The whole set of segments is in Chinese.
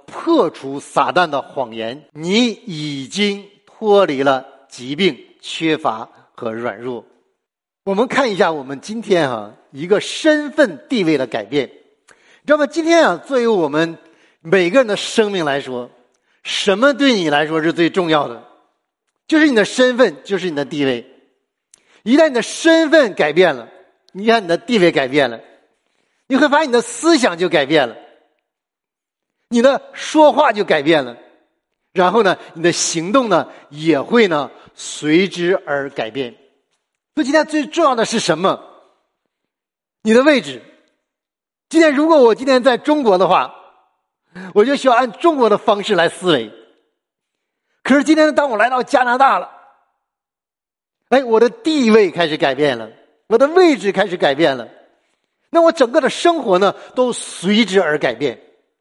破除撒旦的谎言，你已经脱离了疾病、缺乏和软弱。我们看一下我们今天一个身份地位的改变。你知道吗？今天作为我们每个人的生命来说，什么对你来说是最重要的？就是你的身份，就是你的地位。一旦你的身份改变了，一旦你的地位改变了，你会发现你的思想就改变了，你的说话就改变了，然后呢，你的行动呢也会呢随之而改变。所以今天最重要的是什么？你的位置。今天如果我今天在中国的话，我就需要按中国的方式来思维。可是今天当我来到加拿大了，我的地位开始改变了，我的位置开始改变了，那我整个的生活呢都随之而改变。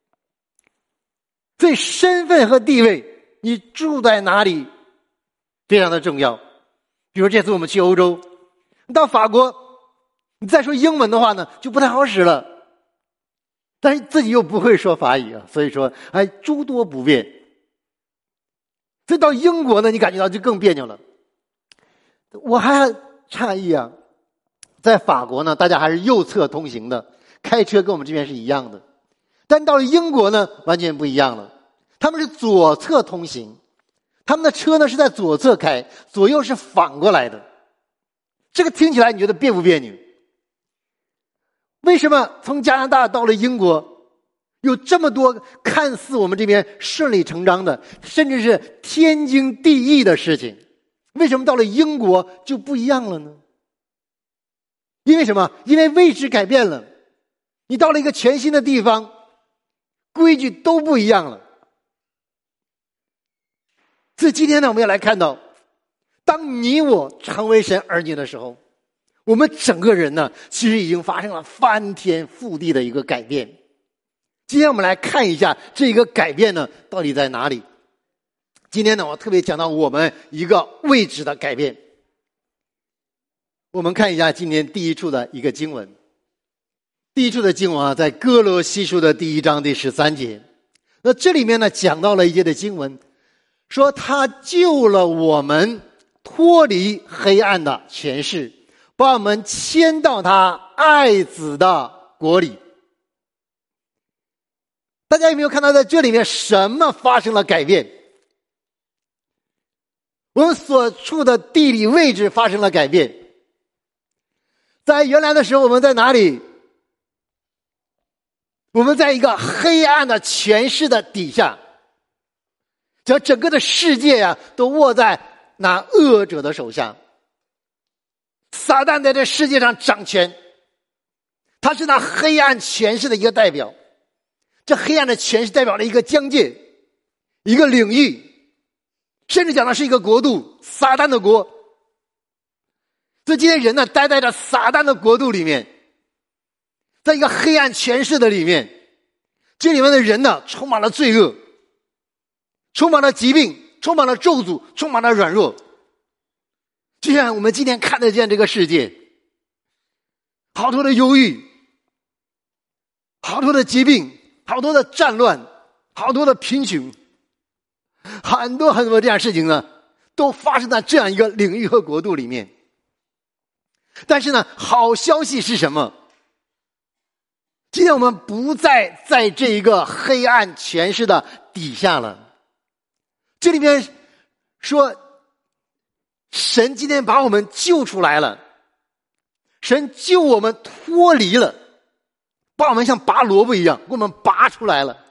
所以身份和地位，你住在哪里非常的重要。比如这次我们去欧洲，你到法国，你再说英文的话呢就不太好使了，但是自己又不会说法语所以说诸多不便。所以到英国呢，你感觉到就更别扭了。我还诧异在法国呢，大家还是右侧通行的，开车跟我们这边是一样的。但到了英国呢，完全不一样了。他们是左侧通行，他们的车呢是在左侧开，左右是反过来的。这个听起来你觉得别不别扭？为什么从加拿大到了英国，有这么多看似我们这边顺理成章的，甚至是天经地义的事情，为什么到了英国就不一样了呢？因为什么？因为位置改变了，你到了一个全新的地方，规矩都不一样了。所以今天呢，我们要来看到，当你我成为神儿女的时候，我们整个人呢，其实已经发生了翻天覆地的一个改变。今天我们来看一下这个改变呢，到底在哪里？今天呢，我特别讲到我们一个位置的改变。我们看一下今天第一处的一个经文。第一处的经文在哥罗西书的第1章第13节。那这里面呢，讲到了一节的经文，说他救了我们脱离黑暗的权势，把我们迁到他爱子的国里。大家有没有看到在这里面什么发生了改变？我们所处的地理位置发生了改变。在原来的时候，我们在哪里？我们在一个黑暗的权势的底下，将整个的世界都握在那恶者的手下。撒旦在这世界上掌权，他是那黑暗权势的一个代表。这黑暗的权势代表了一个疆界，一个领域，甚至讲的是一个国度，撒旦的国。所以今天人呢，待在这撒旦的国度里面，在一个黑暗权势的里面，这里面的人呢，充满了罪恶，充满了疾病，充满了咒诅，充满了软弱。就像我们今天看得见这个世界，好多的忧郁，好多的疾病，好多的战乱，好多的贫穷，很多很多这样的事情呢，都发生在这样一个领域和国度里面。但是呢，好消息是什么？今天我们不再在这一个黑暗权势的底下了。这里面说，神今天把我们救出来了，神救我们脱离了，把我们像拔萝卜一样给我们拔出来了。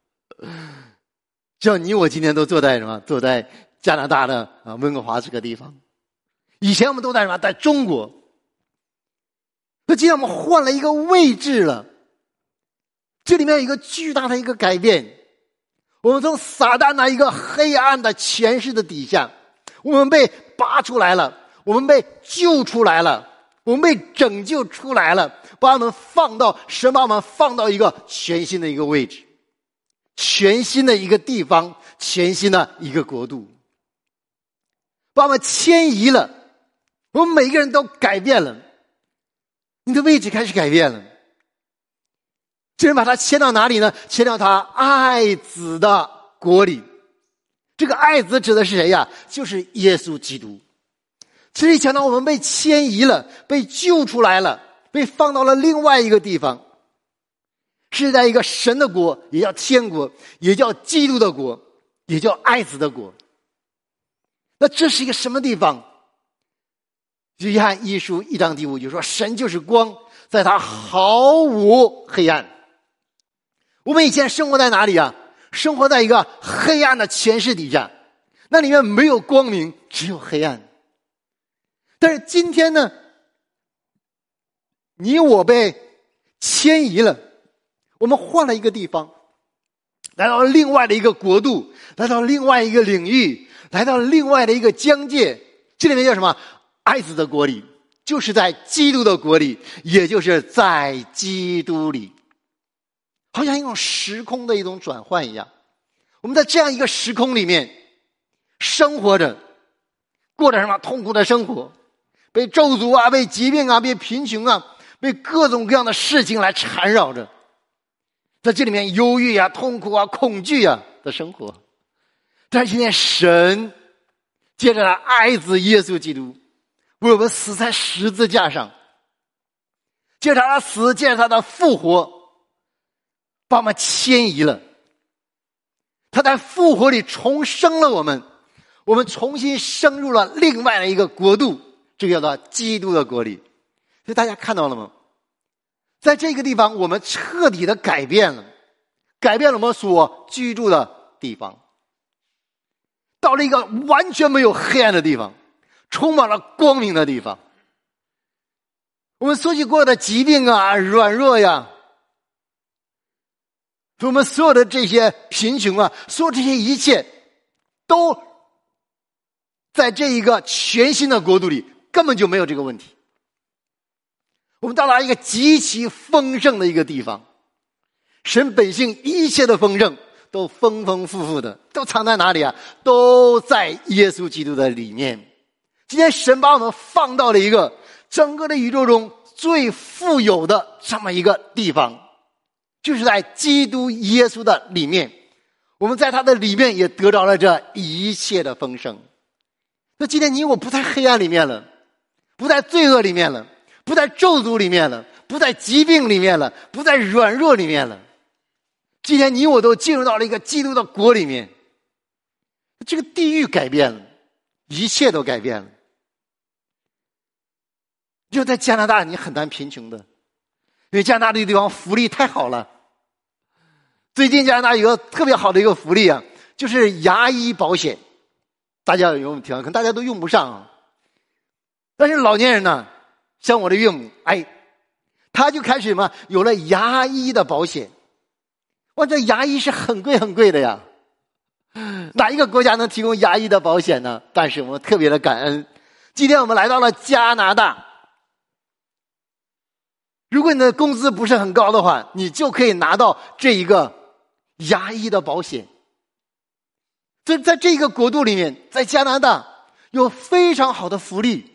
就像你我今天都坐在什么？坐在加拿大的温哥华这个地方。以前我们都在什么？在中国。那今天我们换了一个位置了，这里面有一个巨大的一个改变。我们从撒旦那一个黑暗的权势的底下，我们被拔出来了，我们被救出来了，我们被拯救出来了，把我们放到神把我们放到一个全新的一个位置，全新的一个地方，全新的一个国度，把我们迁移了，我们每个人都改变了，你的位置开始改变了。 这人把他迁到哪里呢？迁到他爱子的国里。这个爱子指的是谁呀？就是耶稣基督。这里讲到我们被迁移了，被救出来了，被放到了另外一个地方，是在一个神的国，也叫天国，也叫基督的国，也叫爱子的国。那这是一个什么地方？约翰一书1章第5就说，神就是光，在他毫无黑暗。我们以前生活在哪里啊？生活在一个黑暗的权势底下，那里面没有光明，只有黑暗。但是今天呢，你我被迁移了，我们换了一个地方，来到另外的一个国度，来到另外一个领域，来到另外的一个疆界。这里面叫什么？爱子的国里，就是在基督的国里，也就是在基督里。好像一种时空的一种转换一样，我们在这样一个时空里面生活着，过着什么痛苦的生活，被咒诅啊，被疾病啊，被贫穷啊，被各种各样的事情来缠绕着，在这里面忧郁啊、痛苦啊、恐惧啊的生活。但是今天神借着他爱子耶稣基督为我们死在十字架上，借着他的死，借着他的复活，把我们迁移了。他在复活里重生了我们，我们重新升入了另外的一个国度，这个叫做基督的国里。所以大家看到了吗？在这个地方我们彻底的改变了我们所居住的地方，到了一个完全没有黑暗的地方，充满了光明的地方。我们所经过的疾病啊、软弱呀，我们所有的这些贫穷啊，所有这些一切都在这一个全新的国度里根本就没有这个问题。我们到达一个极其丰盛的一个地方，神本性一切的丰盛都丰丰富富的，都藏在哪里啊？都在耶稣基督的里面。今天神把我们放到了一个整个的宇宙中最富有的这么一个地方，就是在基督耶稣的里面，我们在他的里面也得到了这一切的丰盛。那今天你我不在黑暗里面了，不在罪恶里面了，不在咒诅里面了，不在疾病里面了，不在软弱里面了。今天你我都进入到了一个基督的国里面，这个地域改变了，一切都改变了。就在加拿大你很难贫穷的，因为加拿大这个地方福利太好了。最近加拿大有个特别好的一个福利啊，就是牙医保险。大家有没有听到？可能大家都用不上啊。但是老年人呢，像我的岳母，他就开始什么有了牙医的保险。哇，这牙医是很贵很贵的呀。哪一个国家能提供牙医的保险呢？但是我们特别的感恩。今天我们来到了加拿大，如果你的工资不是很高的话，你就可以拿到这一个牙医的保险。在这个国度里面，在加拿大有非常好的福利。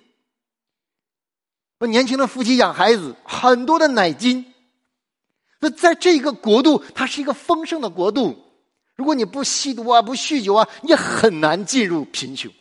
年轻的夫妻养孩子，很多的奶金。那在这个国度，它是一个丰盛的国度。如果你不吸毒啊，不酗酒啊，你很难进入贫穷。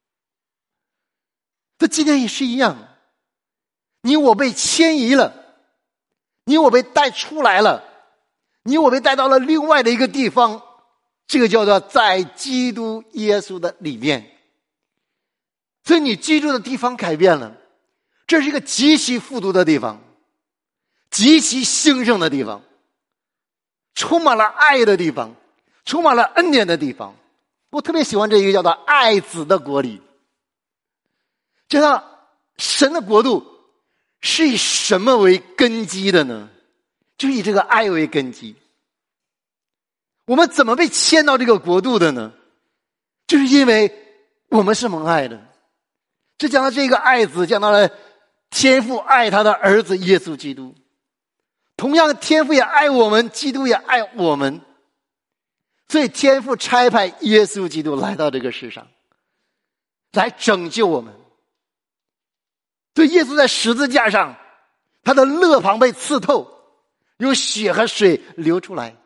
这今天也是一样，你我被迁移了，你我被带出来了，你我被带到了另外的一个地方，这个叫做在基督耶稣的里面。所以你居住的地方改变了，这是一个极其富足的地方，极其兴盛的地方，充满了爱的地方，充满了恩典的地方。我特别喜欢这一个叫做爱子的国里。这个神的国度是以什么为根基的呢？就以这个爱为根基。我们怎么被迁到这个国度的呢？就是因为我们是蒙爱的。这讲到这个爱子，讲到了天父爱他的儿子耶稣基督。同样天父也爱我们，基督也爱我们。所以天父差派耶稣基督来到这个世上，来拯救我们。所以耶稣在十字架上，他的肋旁被刺透， 有血和水流出来。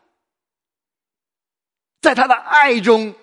在他的爱中，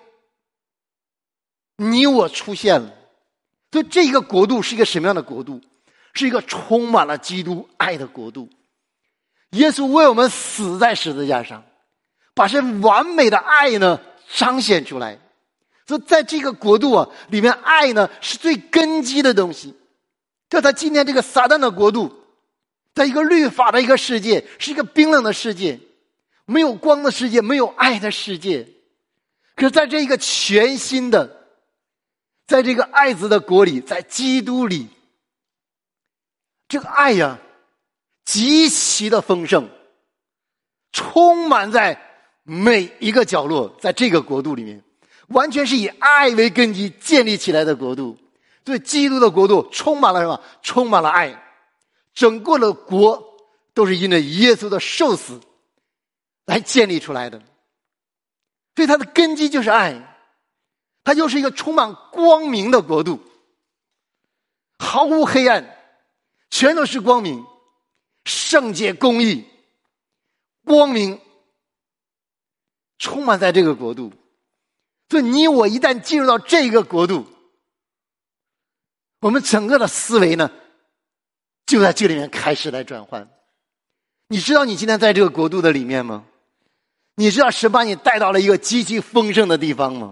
你我出现了。所以这个国度是一个什么样的国度？是一个充满了基督爱的国度。耶稣为我们死在十字架上，把这完美的爱呢彰显出来。所以在这个国度啊里面，爱呢是最根基的东西。在他今天这个撒旦的国度，在一个律法的一个世界，是一个冰冷的世界，没有光的世界，没有爱的世界。可是在这一个全新的，在这个爱子的国里，在基督里，这个爱呀极其的丰盛，充满在每一个角落。在这个国度里面，完全是以爱为根基建立起来的国度。所以基督的国度充满了什么？充满了爱。整个的国都是因为耶稣的受死来建立出来的。所以它的根基就是爱，它就是一个充满光明的国度，毫无黑暗，全都是光明，圣洁公义，光明充满在这个国度。所以你我一旦进入到这个国度，我们整个的思维呢就在这里面开始来转换。你知道你今天在这个国度的里面吗？你知道神把你带到了一个极其丰盛的地方吗？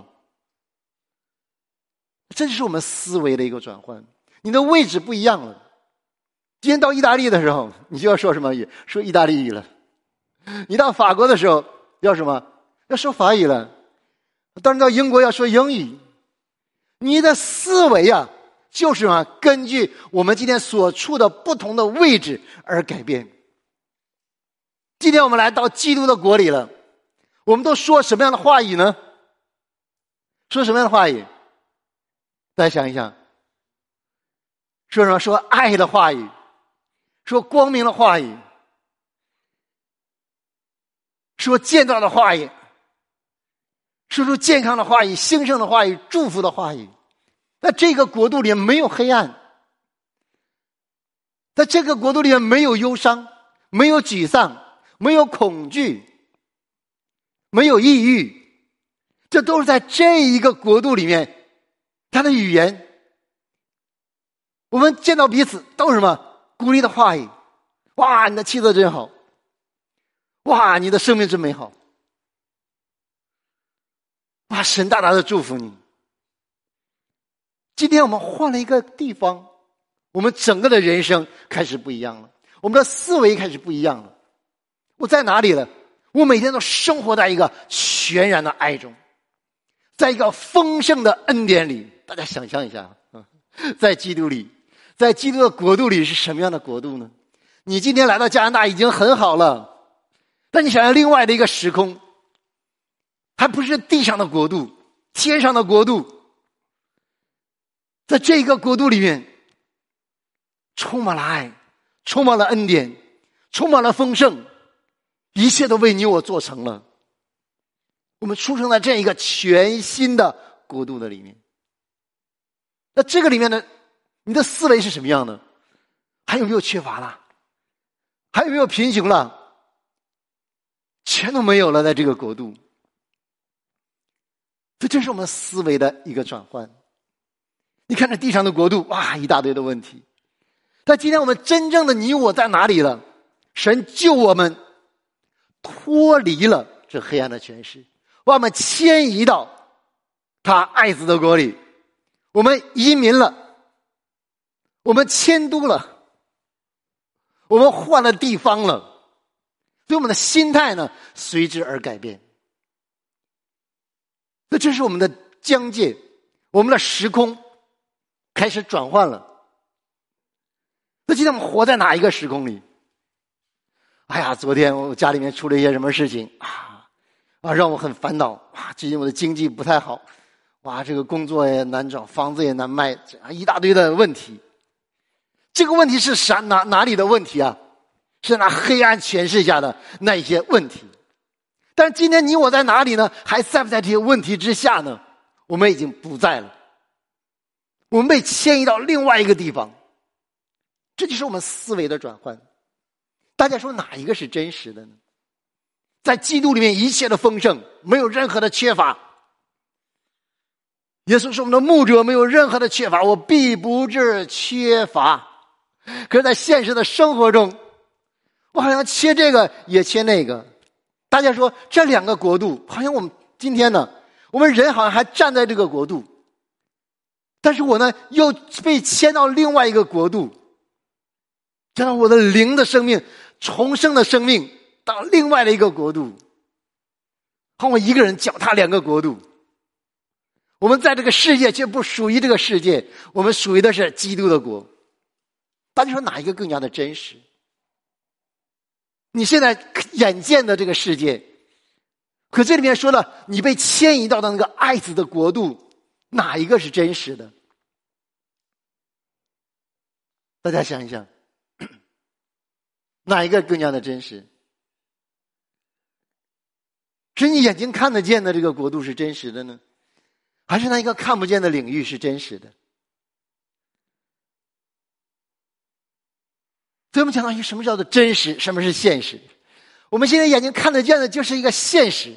这就是我们思维的一个转换，你的位置不一样了。今天到意大利的时候，你就要说什么语？说意大利语了。你到法国的时候要什么？要说法语了。当然到英国要说英语。你的思维啊就是什么？根据我们今天所处的不同的位置而改变。今天我们来到基督的国里了，我们都说什么样的话语呢？说什么样的话语？大家想一想。说什么？说爱的话语，说光明的话语，说建造的话语，说出健康的话语，兴盛的话语，祝福的话语。在这个国度里没有黑暗，在这个国度里没有忧伤，没有沮丧，没有恐惧，没有抑郁，这都是在这一个国度里面他的语言。我们见到彼此都是什么？鼓励的话语。哇，你的气色真好，哇，你的生命真美好，哇，神大大的祝福你。今天我们换了一个地方，我们整个的人生开始不一样了，我们的思维开始不一样了。我在哪里了？我每天都生活在一个全然的爱中，在一个丰盛的恩典里。大家想象一下，在基督里，在基督的国度里是什么样的国度呢？你今天来到加拿大已经很好了，但你想想另外的一个时空，还不是地上的国度，天上的国度。在这个国度里面充满了爱，充满了恩典，充满了丰盛，一切都为你我做成了。我们出生在这一个全新的国度的里面。那这个里面的你的思维是什么样的？还有没有缺乏了？还有没有贫穷了？全都没有了。在这个国度，这是我们思维的一个转换。你看这地上的国度，哇，一大堆的问题。但今天我们真正的你我在哪里了？神救我们脱离了这黑暗的权势，把我们迁移到他爱子的国里。我们移民了，我们迁都了，我们换了地方了，所以我们的心态呢随之而改变。那这是我们的疆界，我们的时空开始转换了。那今天我们活在哪一个时空里？哎呀，昨天我家里面出了一些什么事情让我很烦恼最近我的经济不太好，这个工作也难找，房子也难卖，一大堆的问题。这个问题是哪里的问题啊？是那黑暗权势下的那一些问题。但是今天你我在哪里呢？还在不在这些问题之下呢？我们已经不在了，我们被迁移到另外一个地方。这就是我们思维的转换。 大家说哪一个是真实的呢？在基督里面一切的丰盛，没有任何的缺乏。耶稣是我们的牧者，没有任何的缺乏，我必不致缺乏。可是在现实的生活中，我好像缺这个也缺那个。大家说这两个国度，好像我们今天呢，我们人好像还站在这个国度，但是我呢又被牵到另外一个国度，将我的灵的生命、重生的生命到另外的一个国度，好，我一个人脚踏两个国度。我们在这个世界却不属于这个世界，我们属于的是基督的国。大家说哪一个更加的真实？你现在眼见的这个世界，可这里面说了你被迁移到的那个爱子的国度，哪一个是真实的？大家想一想，哪一个更加的真实？是你眼睛看得见的这个国度是真实的呢，还是那一个看不见的领域是真实的？所以我们讲到一个什么叫做真实，什么是现实。我们现在眼睛看得见的就是一个现实，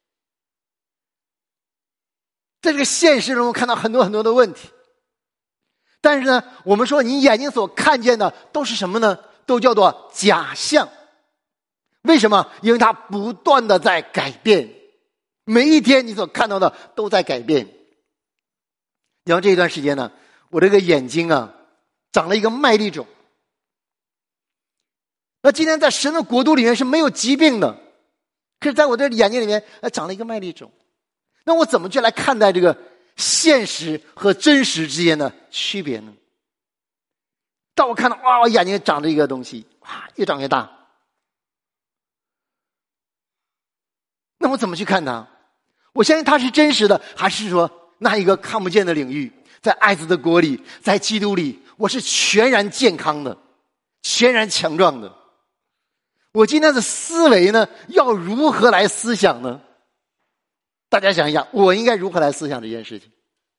在这个现实中我们看到很多很多的问题，但是呢，我们说你眼睛所看见的都是什么呢？都叫做假象。为什么？因为它不断的在改变，每一天你所看到的都在改变。然后这一段时间呢，我这个眼睛啊长了一个麦粒肿。那今天在神的国度里面是没有疾病的，可是在我这眼睛里面长了一个麦粒肿。那我怎么去来看待这个现实和真实之间的区别呢？当我看到哇，我眼睛长着一个东西，哇，越长越大，那我怎么去看它？我相信它是真实的，还是说那一个看不见的领域，在爱子的国里，在基督里，我是全然健康的，全然强壮的。我今天的思维呢，要如何来思想呢？大家想一想，我应该如何来思想这件事情？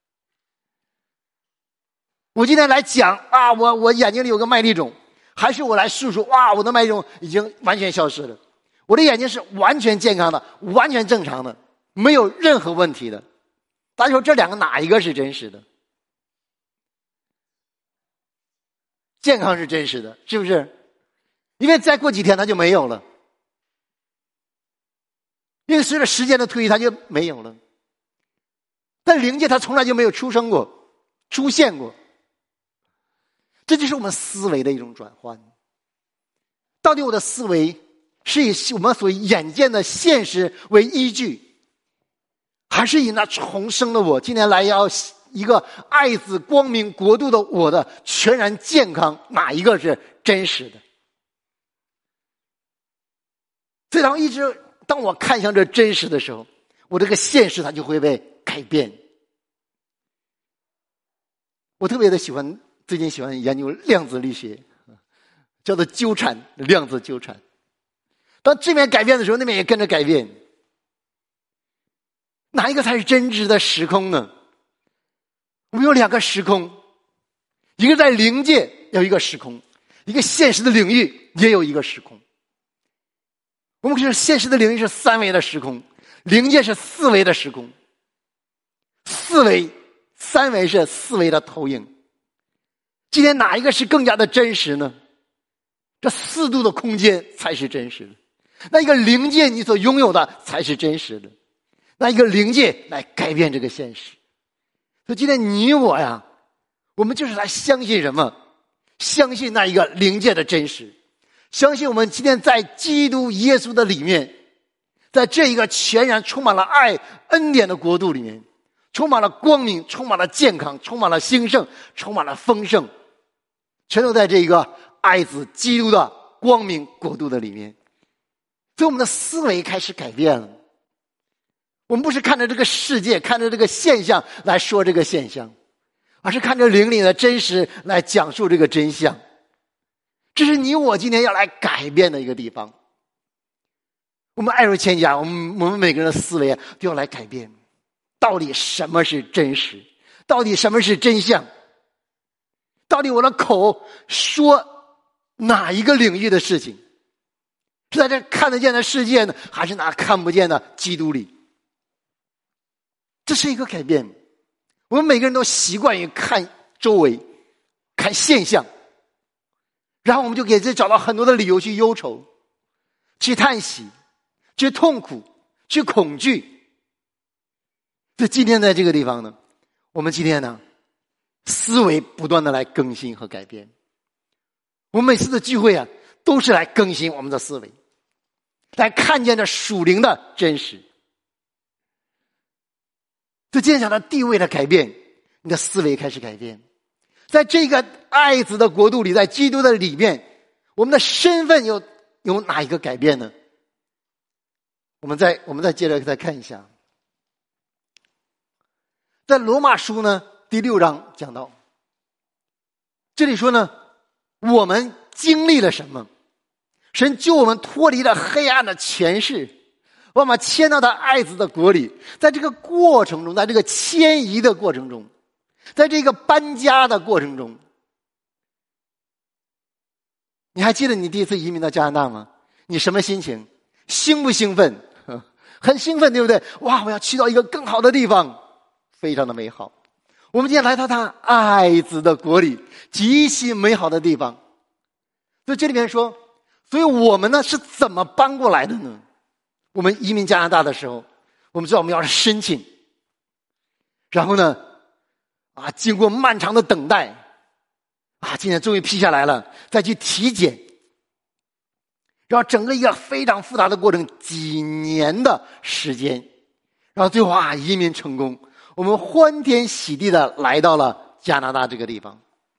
我今天来讲啊，我眼睛里有个麦粒肿，还是我来述说哇，我的麦粒肿已经完全消失了，我的眼睛是完全健康的，完全正常的，没有任何问题的。大家说这两个哪一个是真实的？健康是真实的，是不是？因为再过几天它就没有了，因为随着时间的推移它就没有了。但灵界它从来就没有出生过，出现过。这就是我们思维的一种转换。到底我的思维是以我们所眼见的现实为依据，还是以那重生的我今天来要一个爱子光明国度的我的全然健康，哪一个是真实的？所以当我看向这真实的时候，我这个现实它就会被改变。我特别的最近喜欢研究量子力学，叫做纠缠，量子纠缠。当这边改变的时候，那边也跟着改变。哪一个才是真实的时空呢？我们有两个时空，一个在灵界有一个时空，一个现实的领域也有一个时空。我们说现实的领域是三维的时空，灵界是四维的时空。三维是四维的投影。今天哪一个是更加的真实呢？这4度的空间才是真实的。那一个灵界你所拥有的才是真实的。那一个灵界来改变这个现实。所以今天你我呀，我们就是来相信什么？相信那一个灵界的真实。相信我们今天在基督耶稣的里面，在这一个全然充满了爱恩典的国度里面，充满了光明，充满了健康，充满了兴盛，充满了丰盛，全都在这一个爱子基督的光明国度的里面。所以我们的思维开始改变了。我们不是看着这个世界，看着这个现象来说这个现象，而是看着灵里的真实来讲述这个真相。这是你我今天要来改变的一个地方。我们爱如千家，我们每个人的思维都要来改变。到底什么是真实？到底什么是真相？到底我的口说哪一个领域的事情？ 是在这看得见的世界呢，还是那看不见的基督里？这是一个改变。我们每个人都习惯于看周围，看现象，然后我们就给自己找到很多的理由去忧愁，去叹息，去痛苦，去恐惧。在今天在这个地方呢，我们今天呢，思维不断的来更新和改变。我们每次的聚会啊，都是来更新我们的思维，来看见这属灵的真实。在今天讲的地位的改变，你的思维开始改变。在这个爱子的国度里，在基督的里面，我们的身份有哪一个改变呢？我们再接着再看一下，在罗马书呢第6章讲到，这里说呢，我们经历了什么？神救我们脱离了黑暗的权势，我们迁到他爱子的国里。在这个过程中，在这个迁移的过程中，在这个搬家的过程中，你还记得你第一次移民到加拿大吗？你什么心情？兴不兴奋？很兴奋，对不对？哇，我要去到一个更好的地方，非常的美好。我们今天来到他爱子的国里，极其美好的地方。所以这里面说，所以我们呢是怎么搬过来的呢？我们移民加拿大的时候，我们知道我们要申请，然后呢经过漫长的等待今天终于批下来了，再去体检，然后整个一个非常复杂的过程，几年的时间，然后最后移民成功，我们欢天喜地的来到了加拿大这个地方。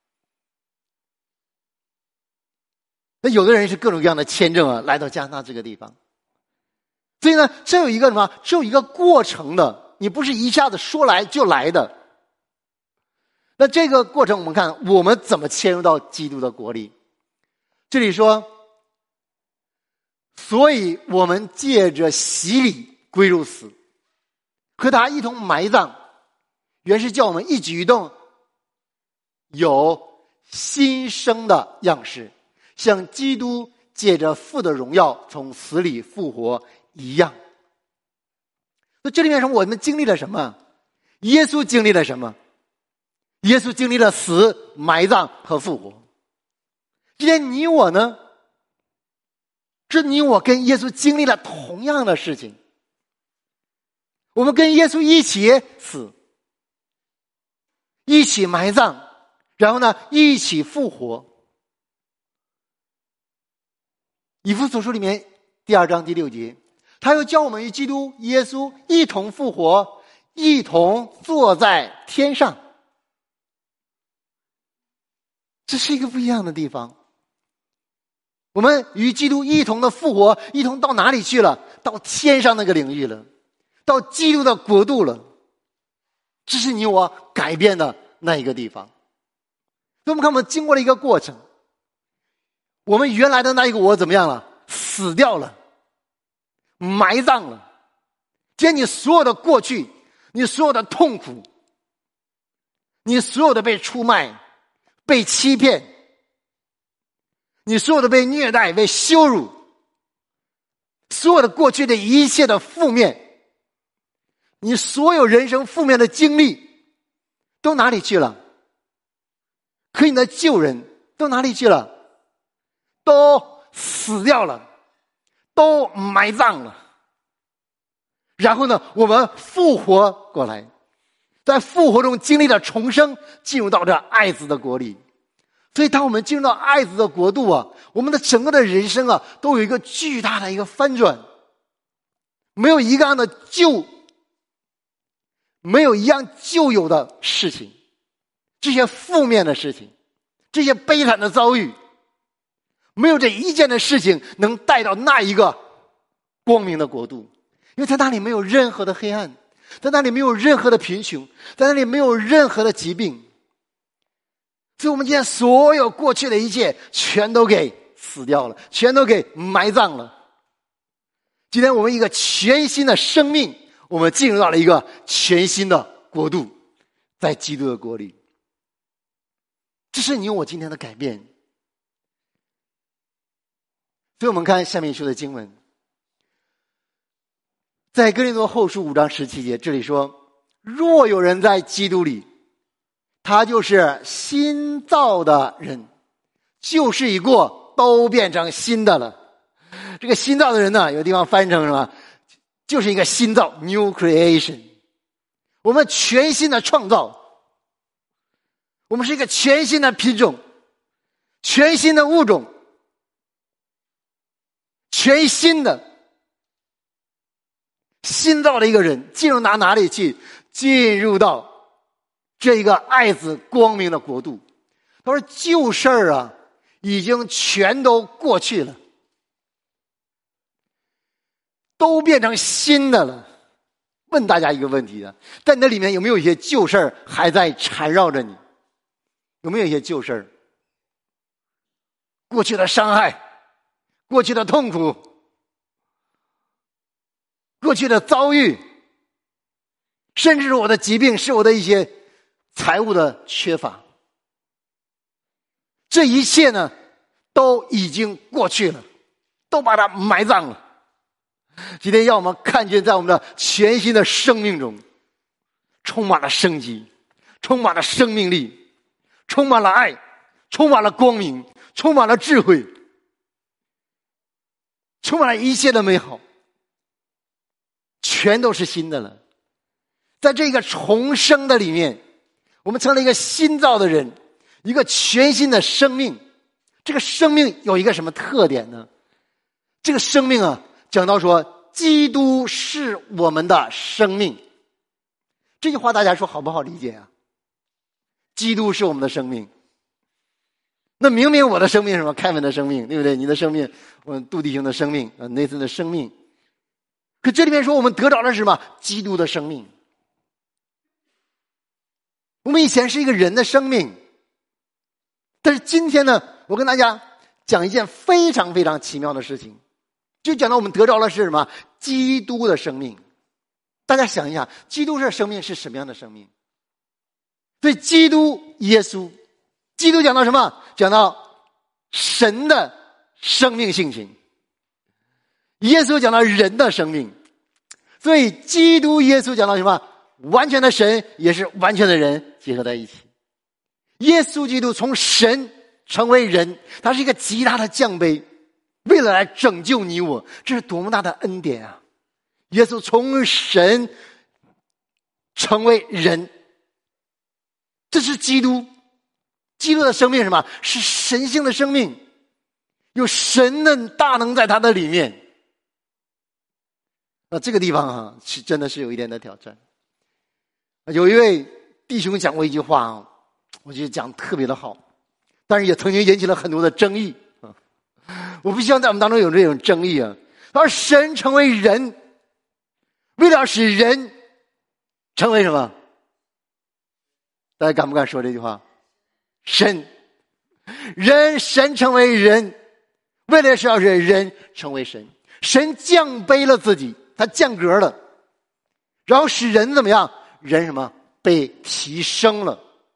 那有的人是各种各样的签证来到加拿大这个地方。所以呢，这有一个什么？这有一个过程的，你不是一下子说来就来的。那这个过程我们看，我们怎么迁入到基督的国里？这里说，所以我们借着洗礼归入死，和他一同埋葬，原是叫我们一举一动有新生的样式，像基督借着父的荣耀从死里复活一样。那这里面说我们经历了什么？耶稣经历了什么？耶稣经历了死、埋葬和复活。今天你我呢？是你我跟耶稣经历了同样的事情。我们跟耶稣一起死，一起埋葬，然后呢一起复活。以弗所书里面第2章第6节，他又叫我们与基督耶稣一同复活，一同坐在天上。这是一个不一样的地方。我们与基督一同的复活，一同到哪里去了？到天上那个领域了，到基督的国度了。这是你我改变的那一个地方。所以我们看，我们经过了一个过程，我们原来的那一个我怎么样了？死掉了，埋葬了。今天你所有的过去，你所有的痛苦，你所有的被出卖、被欺骗，你所有的被虐待、被羞辱，所有的过去的一切的负面，你所有人生负面的经历都哪里去了？可你的旧人都哪里去了？都死掉了，都埋葬了。然后呢，我们复活过来，在复活中经历了重生，进入到这爱子的国里。所以当我们进入到爱子的国度我们的整个的人生都有一个巨大的一个翻转。没有一样的没有一样旧有的事情，这些负面的事情，这些悲惨的遭遇，没有这一件的事情能带到那一个光明的国度。因为在那里没有任何的黑暗，在那里没有任何的贫穷，在那里没有任何的疾病。所以我们今天所有过去的一切全都给死掉了，全都给埋葬了。今天我们一个全新的生命，我们进入到了一个全新的国度，在基督的国里。这是你我今天的改变。 所以我们看下面一处的经文，在哥林多后书5章17节，这里说，若有人在基督里，他就是新造的人，旧事已过，都变成新的了。这个新造的人呢，有的地方翻成什么，就是一个新造 new creation， 我们全新的创造，我们是一个全新的品种，全新的物种，全新的新造的一个人，进入到哪里去？进入到这一个爱子光明的国度。他说旧事啊已经全都过去了，都变成新的了。问大家一个问题啊，在你的里面有没有一些旧事还在缠绕着你？有没有一些旧事？过去的伤害，过去的痛苦，过去的遭遇，甚至是我的疾病，是我的一些财务的缺乏，这一切呢都已经过去了，都把它埋葬了。今天让我们看见在我们的全新的生命中充满了生机，充满了生命力，充满了爱，充满了光明，充满了智慧，充满了一切的美好，全都是新的了。在这个重生的里面，我们成了一个新造的人，一个全新的生命。这个生命有一个什么特点呢？这个生命啊，讲到说基督是我们的生命，这句话大家说好不好理解啊？基督是我们的生命。那明明我的生命是什么？凯文的生命，对不对？你的生命，我杜弟兄的生命，内森的生命。可这里面说我们得着的是什么？基督的生命。我们以前是一个人的生命，但是今天呢，我跟大家讲一件非常非常奇妙的事情，就讲到我们得着的是什么？基督的生命。大家想一下，基督的生命是什么样的生命？所以基督耶稣，基督讲到什么？讲到神的生命性情，耶稣讲到人的生命。所以基督耶稣讲到什么？完全的神也是完全的人结合在一起。耶稣基督从神成为人，他是一个极大的降卑，为了来拯救你我，这是多么大的恩典啊！耶稣从神成为人，这是基督。基督的生命是什么？是神性的生命，有神的大能在他的里面。这个地方啊，是真的是有一点的挑战。有一位弟兄讲过一句话啊，我觉得讲特别的好，但是也曾经引起了很多的争议啊。我不希望在我们当中有这种争议啊。他说神成为人，为了使人成为什么？大家敢不敢说这句话？神成为人，为了是要使人成为神。神降卑了自己，他降格了，然后使人怎么样？人什么？被提升了。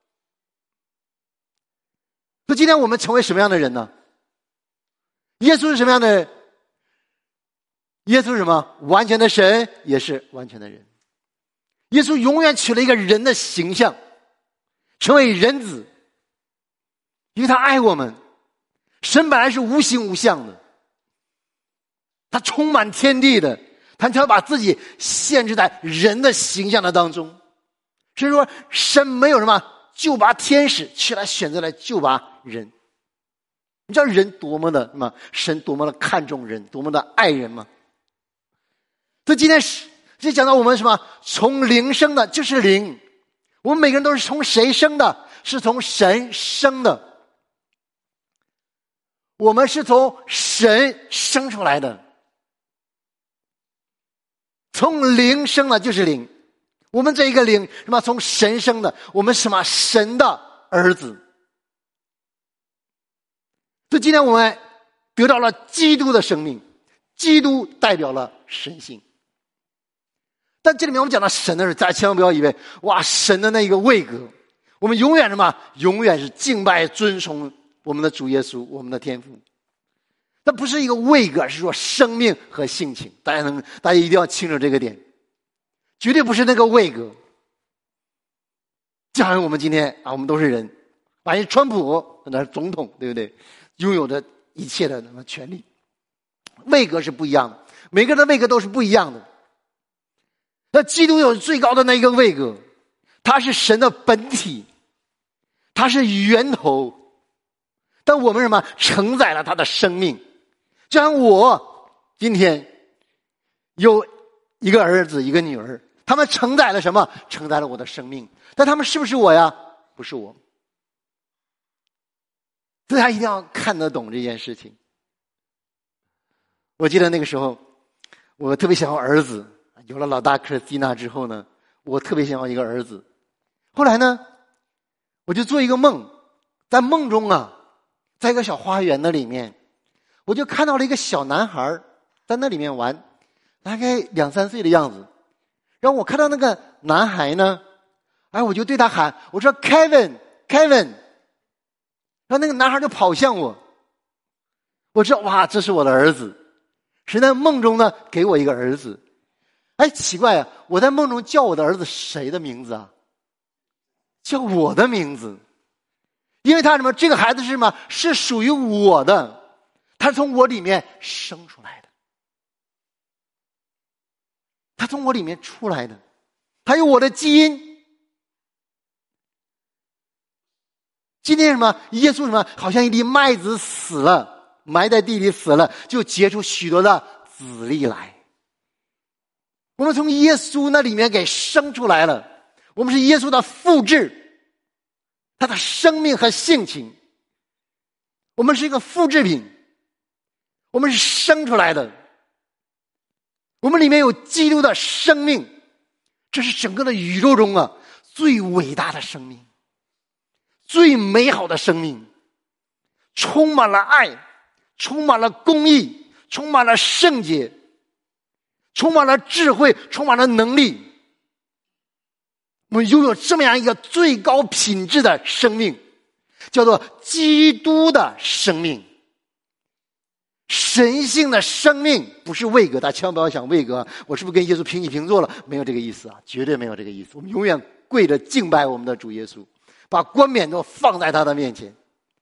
所以今天我们成为什么样的人呢？耶稣是什么样的人？耶稣是什么？完全的神，也是完全的人。耶稣永远取了一个人的形象，成为人子，因为他爱我们。神本来是无形无相的，他充满天地的，他要把自己限制在人的形象的当中。所以说神没有什么就把天使，却来选择来就把人。你知道人多么的什么？神多么的看重人，多么的爱人吗？所以今天就讲到我们什么？从灵生的，就是灵。我们每个人都是从谁生的？是从神生的。我们是从神生出来的，从灵生的就是灵。我们这一个灵什么？从神生的，我们什么？神的儿子。所以今天我们得到了基督的生命，基督代表了神性。但这里面我们讲到神的时候，大家千万不要以为哇，神的那一个位格，我们永远什么？永远是敬拜尊崇我们的主耶稣，我们的天父。 它不是一个位格，是说生命和性情。大家一定要清楚这个点，绝对不是那个位格。就好像我们今天我们都是人，万一川普那是总统，对不对？拥有着一切的权利，位格是不一样的，每个人的位格都是不一样的。那基督有最高的那一个位格，他是神的本体，他是源头，但我们什么承载了他的生命。就像我今天有一个儿子一个女儿，他们承载了什么？承载了我的生命。但他们是不是我呀？不是我。所以他一定要看得懂这件事情。我记得那个时候我特别想要儿子，有了老大克里斯蒂娜之后呢，我特别想要一个儿子。后来呢，我就做一个梦，在梦中在一个小花园的里面，我就看到了一个小男孩在那里面玩，大概2、3岁的样子。然后我看到那个男孩呢，我就对他喊，我说 Kevin。 然后那个男孩就跑向我，我知道哇，这是我的儿子。神在梦中呢给我一个儿子。奇怪啊，我在梦中叫我的儿子谁的名字啊？叫我的名字。因为他什么？这个孩子是什么？是属于我的，他从我里面生出来的，他从我里面出来的，他有我的基因。今天什么？耶稣什么？好像一粒麦子死了，埋在地里死了，就结出许多的子粒来。我们从耶稣那里面给生出来了，我们是耶稣的复制，他的生命和性情，我们是一个复制品，我们是生出来的，我们里面有基督的生命，这是整个的宇宙中最伟大的生命，最美好的生命，充满了爱，充满了公义，充满了圣洁，充满了智慧，充满了能力。我们拥有这么样一个最高品质的生命，叫做基督的生命。神性的生命不是位格，大家千万不要想位格，我是不是跟耶稣平起平坐了？没有这个意思绝对没有这个意思。我们永远跪着敬拜我们的主耶稣，把冠冕都放在他的面前。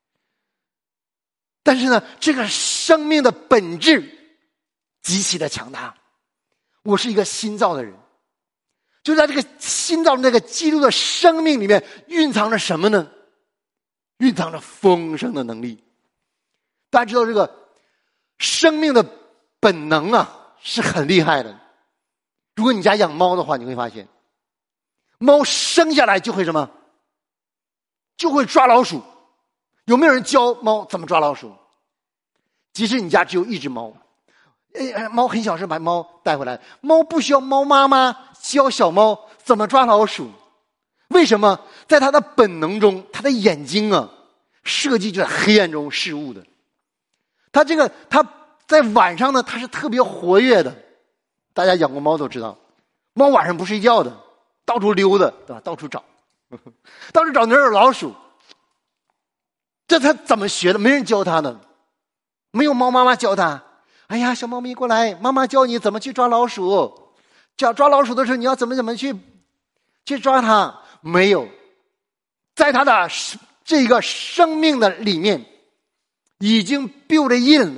但是呢，这个生命的本质极其的强大。我是一个新造的人，就在这个新造的那个基督的生命里面蕴藏着什么呢？蕴藏着丰盛的能力。大家知道这个生命的本能是很厉害的。如果你家养猫的话，你会发现猫生下来就会什么？就会抓老鼠。有没有人教猫怎么抓老鼠？即使你家只有一只猫，猫很小时把猫带回来，猫不需要猫妈妈教小猫怎么抓老鼠。为什么？在它的本能中，它的眼睛设计就在黑暗中视物的。它在晚上呢，它是特别活跃的。大家养过猫都知道，猫晚上不睡觉的，到处溜达，对吧？到处找，到处找哪有老鼠。这它怎么学的？没人教它呢，没有猫妈妈教它。哎呀，小猫咪过来，妈妈教你怎么去抓老鼠。抓老鼠的时候，你要怎么去抓它？没有，在它的这个生命的里面，已经 build in 了，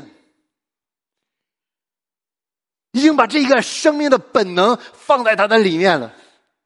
已经把这个生命的本能放在它的里面了。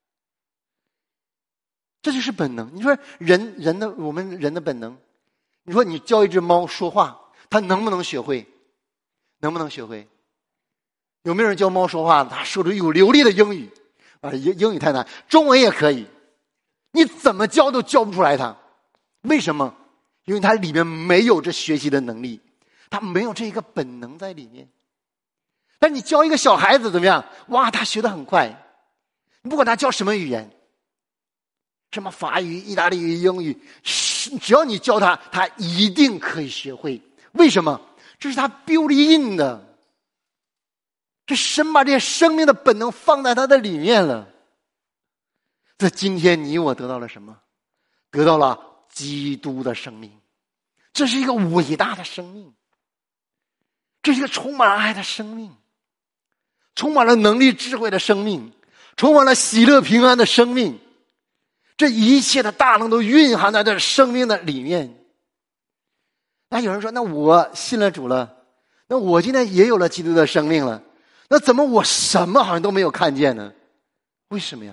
这就是本能。你说我们人的本能，你说你教一只猫说话，它能不能学会？能不能学会？有没有人教猫说话？它说出有流利的英语英语太难，中文也可以。你怎么教都教不出来它。为什么？因为它里面没有这学习的能力，它没有这一个本能在里面。但你教一个小孩子怎么样？哇，他学得很快。不管他教什么语言，什么法语、意大利语、英语，只要你教他，他一定可以学会。为什么？这是他 build in 的，这神把这些生命的本能放在他的里面了。在今天你我得到了什么？得到了基督的生命，这是一个伟大的生命。 这是一个充满了爱的生命，充满了能力智慧的生命，充满了喜乐平安的生命。这一切的大能都蕴含在这生命的里面。那有人说，那我信了主了，那我今天也有了基督的生命了，那怎么我什么好像都没有看见呢？为什么呀？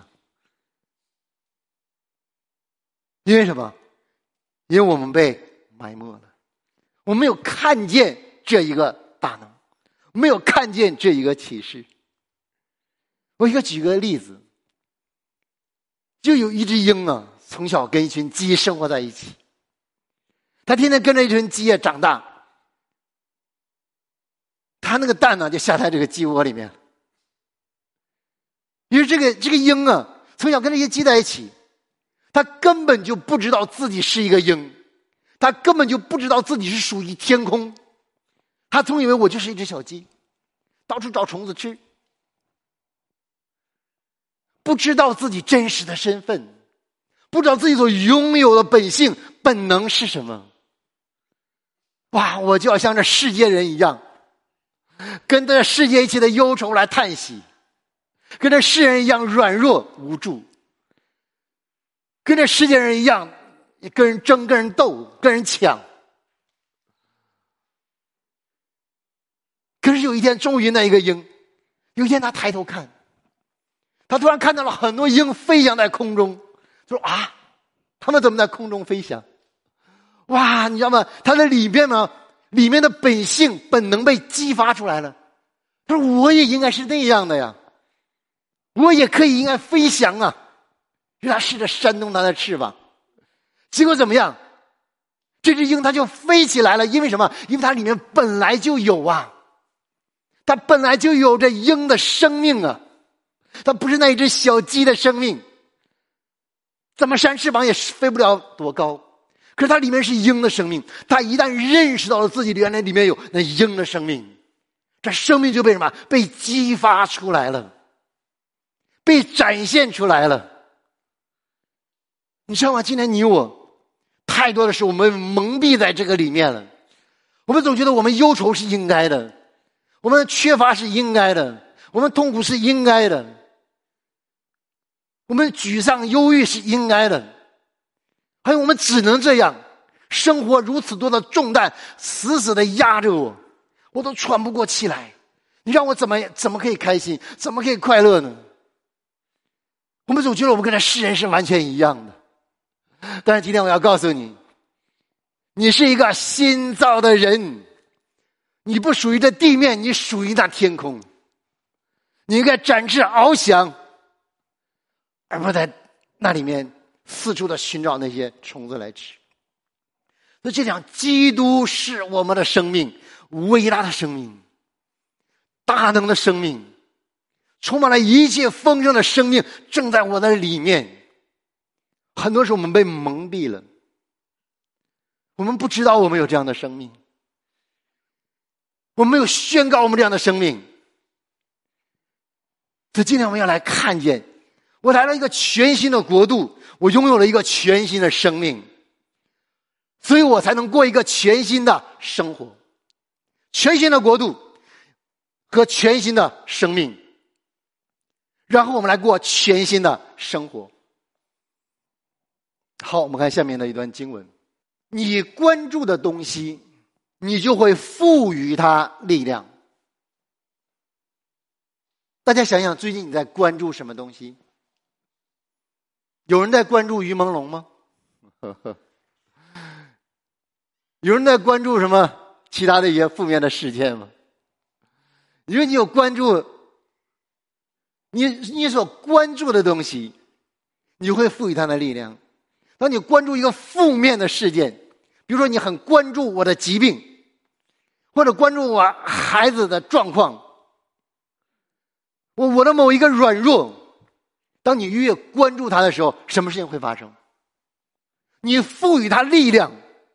因为什么？因为我们被埋没了，我们没有看见这一个大能，没有看见这一个启示。我举个例子，就有一只鹰啊，从小跟一群鸡生活在一起，他天天跟着一群鸡也长大，他那个蛋呢就下在这个鸡窝里面。于是这个鹰啊，从小跟这些鸡在一起，他根本就不知道自己是一个鹰，他根本就不知道自己是属于天空，他总以为我就是一只小鸡，到处找虫子吃，不知道自己真实的身份，不知道自己所拥有的本性本能是什么。哇，我就要像这世界人一样，跟这世界一起的忧愁来叹息，跟这世人一样软弱无助，跟这世界人一样跟人争，跟人斗，跟人抢。可是有一天，终于那一个鹰，有一天他抬头看，他突然看到了很多鹰飞翔在空中，说啊，他们怎么在空中飞翔？哇，你知道吗？他的里面的本性本能被激发出来了。他说我也应该是那样的呀，我也可以应该飞翔啊。让他试着扇动他的翅膀，结果怎么样？这只鹰它就飞起来了。因为什么？因为它里面本来就有啊，它本来就有这鹰的生命啊，它不是那一只小鸡的生命，怎么扇翅膀也飞不了多高。可是它里面是鹰的生命，它一旦认识到了自己原来里面有那鹰的生命，这生命就被什么？被激发出来了，被展现出来了。你知道吗？今天你我太多的是我们蒙蔽在这个里面了。我们总觉得我们忧愁是应该的，我们缺乏是应该的，我们痛苦是应该的，我们沮丧忧郁是应该的，还有我们只能这样。生活如此多的重担死死的压着我，我都喘不过气来，你让我怎么可以开心，怎么可以快乐呢？我们总觉得我们跟这世人是完全一样的。但是今天我要告诉你，你是一个新造的人，你不属于这地面，你属于那天空。你应该展翅翱翔，而不在那里面四处的寻找那些虫子来吃。所以这讲基督是我们的生命，伟大的生命，大能的生命，充满了一切丰盛的生命正在我的里面。很多时候我们被蒙蔽了，我们不知道我们有这样的生命，我们没有宣告我们这样的生命。所以今天我们要来看见，我来到一个全新的国度，我拥有了一个全新的生命，所以我才能过一个全新的生活，全新的国度和全新的生命，然后我们来过全新的生活。好，我们看下面的一段经文。你关注的东西，你就会赋予它力量。大家想想，最近你在关注什么东西？有人在关注于朦胧吗？有人在关注什么其他的一些负面的事件吗？因为你有关注你所关注的东西，你会赋予它的力量。当你关注一个负面的事件，比如说你很关注我的疾病，或者关注我孩子的状况，我的某一个软弱，当你越关注它的时候，什么事情会发生？你赋予它力量，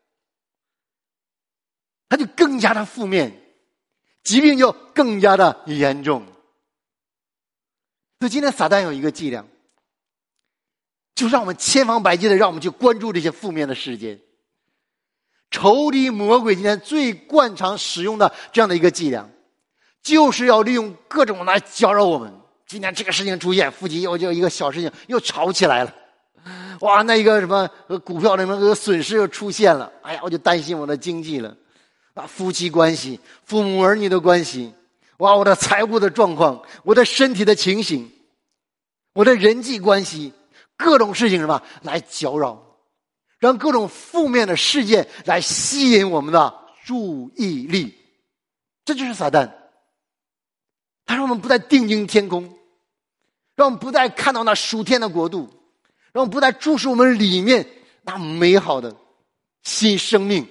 它就更加的负面，疾病就更加的严重。所以今天撒旦有一个伎俩，就让我们千方百计的让我们去关注这些负面的事件， 仇敌魔鬼今天最惯常使用的这样的一个伎俩，就是要利用各种来搅扰我们。今天这个事情出现，夫妻又就一个小事情又吵起来了，哇，那一个什么股票里面的损失又出现了，哎呀，我就担心我的经济了啊，夫妻关系、父母儿女的关系，哇，我的财务的状况，我的身体的情形，我的人际关系，各种事情什么来搅扰，让各种负面的事件来吸引我们的注意力。这就是撒旦，他让我们不再定睛天空，让我们不再看到那属天的国度，让我们不再注视我们里面那美好的新生命。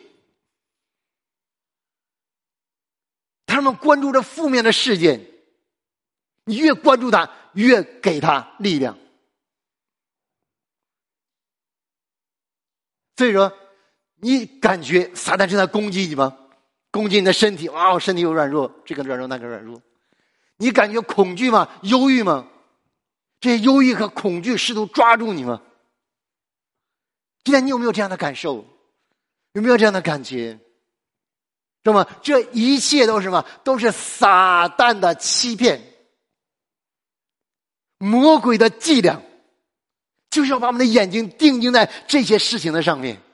他们关注着负面的事件，你越关注他，越给他力量。所以说，你感觉撒旦正在攻击你吗？攻击你的身体，哇，我身体有软弱，这个软弱那个软弱。你感觉恐惧吗？忧郁吗？这些忧郁和恐惧试图抓住你吗？今天你有没有这样的感受？有没有这样的感觉？知道吗？这一切都是什么？都是撒旦的欺骗，魔鬼的伎俩，就是要把我们的眼睛定睛在这些事情的上面。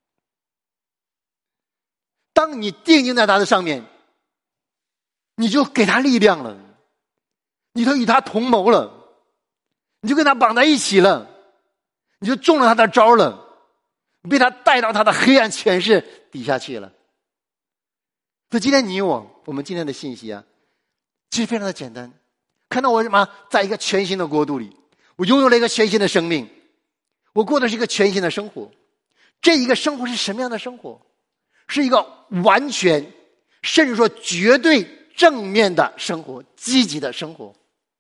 当你定睛在他的上面，你就给他力量了，你就与他同谋了，你就跟他绑在一起了，你就中了他的招了，被他带到他的黑暗权势底下去了。所以今天你我们今天的信息啊，其实非常的简单。看到我什么？在一个全新的国度里，我拥有了一个全新的生命，我过的是一个全新的生活。这一个生活是什么样的生活？是一个完全甚至说绝对正面的生活，积极的生活，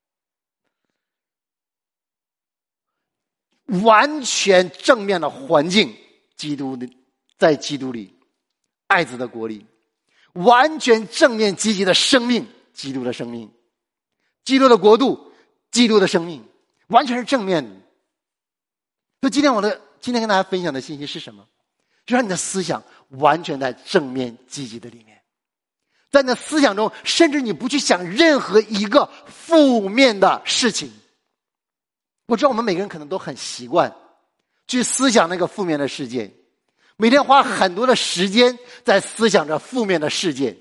完全正面的环境，基督的在基督里，爱子的国里，完全正面积极的生命，基督的生命，基督的国度，基督的生命，完全是正面的。所以今天跟大家分享的信息是什么？就让你的思想完全在正面积极的里面，在你的思想中，甚至你不去想任何一个负面的事情。我知道我们每个人可能都很习惯去思想那个负面的事件，每天花很多的时间在思想着负面的事件。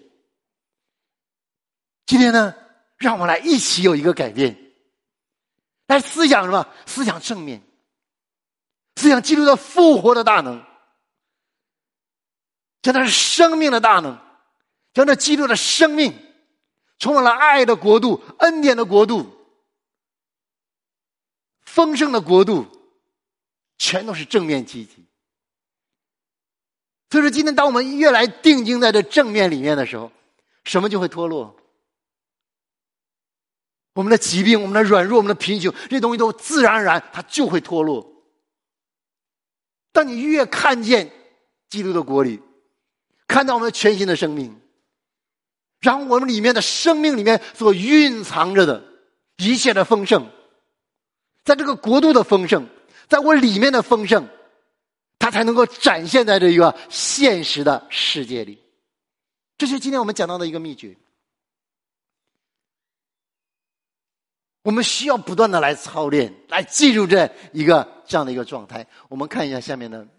今天呢，让我们来一起有一个改变，来思想什么？思想正面，思想基督的复活的大能，将它是生命的大能，将这基督的生命充满了爱的国度、恩典的国度、丰盛的国度，全都是正面积极。所以说今天当我们越来定睛在这正面里面的时候，什么就会脱落？我们的疾病、我们的软弱、我们的贫穷，这东西都自然而然它就会脱落。当你越看见基督的国里，看到我们全新的生命，然后我们里面的生命里面所蕴藏着的一切的丰盛，在这个国度的丰盛，在我里面的丰盛，它才能够展现在这一个现实的世界里。这是今天我们讲到的一个秘诀。我们需要不断的来操练，来记住这样的一个状态。我们看一下下面的。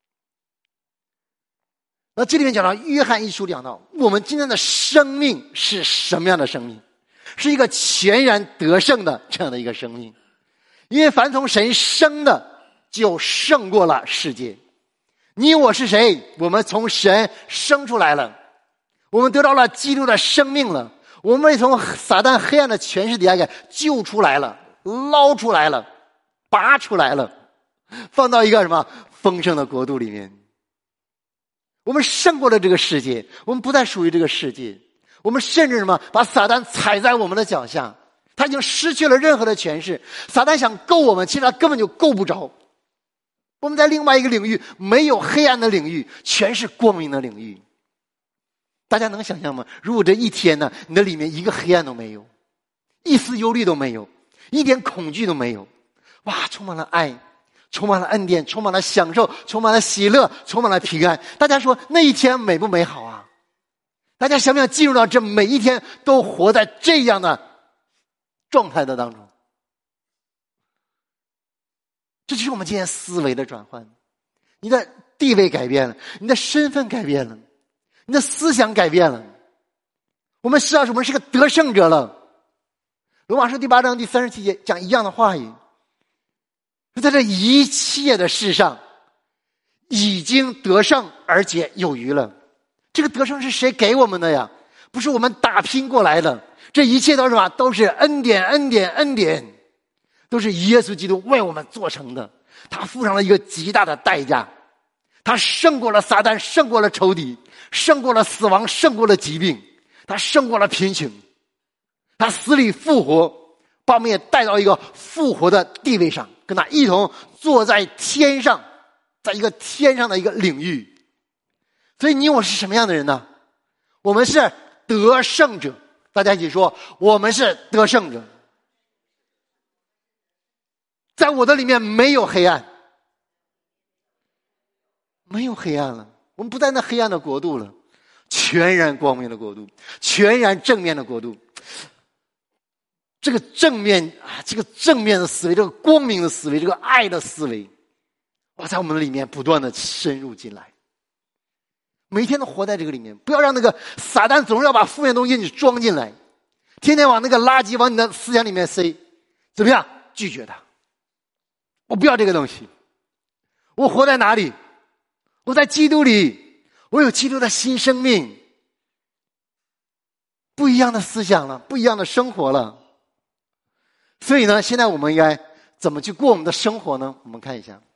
那这里面讲到约翰一书讲到，我们今天的生命是什么样的生命？是一个全然得胜的这样的一个生命。因为凡从神生的，就胜过了世界。你我是谁？我们从神生出来了，我们得到了基督的生命了，我们也从撒旦黑暗的权势底下给救出来了，捞出来了，拔出来了，放到一个什么丰盛的国度里面。我们胜过了这个世界，我们不再属于这个世界，我们甚至什么把撒旦踩在我们的脚下，他已经失去了任何的权势。撒旦想够我们，其实他根本就够不着。我们在另外一个领域，没有黑暗的领域，全是光明的领域。大家能想象吗？如果这一天呢，你的里面一个黑暗都没有，一丝忧虑都没有，一点恐惧都没有，哇，充满了爱， 充满了恩典，充满了享受，充满了喜乐，充满了平安。大家说那一天美不美好啊？大家想不想进入到这每一天都活在这样的状态的当中？这就是我们今天思维的转换。你的地位改变了，你的身份改变了，你的思想改变了。我们知道我们是个得胜者了。罗马书第8章第37节讲一样的话语，在这一切的事上已经得胜，而且有余了。这个得胜是谁给我们的呀？不是我们打拼过来的，这一切都是什么？都是恩典，恩典，恩典，都是耶稣基督为我们做成的。他付上了一个极大的代价，他胜过了撒旦，胜过了仇敌，胜过了死亡，胜过了疾病，他胜过了贫穷，他死里复活，把我们也带到一个复活的地位上，跟他一同坐在天上，在一个天上的一个领域。所以你我是什么样的人呢？我们是得胜者。大家一起说，我们是得胜者。在我的里面没有黑暗，没有黑暗了，我们不在那黑暗的国度了，全然光明的国度，全然正面的国度。这个正面啊，这个正面的思维，这个光明的思维，这个爱的思维，哇，在我们的里面不断的深入进来。每一天都活在这个里面，不要让那个撒旦总是要把负面东西你装进来，天天往那个垃圾往你的思想里面塞。怎么样？拒绝它。我不要这个东西。我活在哪里？我在基督里，我有基督的新生命，不一样的思想了，不一样的生活了。所以呢，现在我们应该怎么去过我们的生活呢？我们看一下。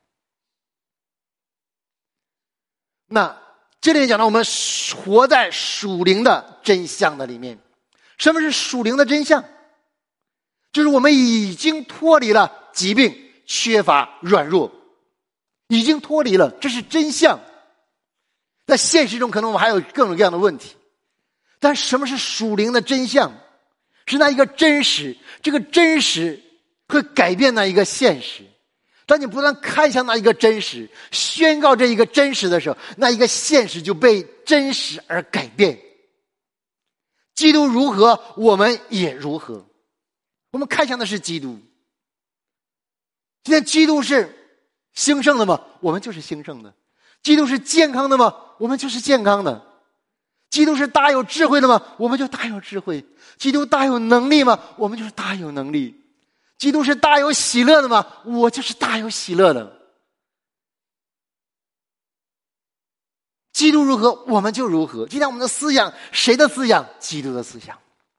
那这里讲到我们活在属灵的真相的里面。什么是属灵的真相？就是我们已经脱离了疾病、缺乏、软弱，已经脱离了，这是真相。在现实中可能我们还有各种各样的问题，但什么是属灵的真相？是那一个真实，这个真实会改变那一个现实。当你不断看向那一个真实，宣告这一个真实的时候，那一个现实就被真实而改变。基督如何，我们也如何。我们看向的是基督。今天基督是兴盛的吗？我们就是兴盛的。基督是健康的吗？我们就是健康的。基督是大有智慧的吗？我们就大有智慧。基督大有能力吗？我们就是大有能力。基督是大有喜乐的吗？我就是大有喜乐的。基督如何，我们就如何。今天我们的思想，谁的思想？基督的思想。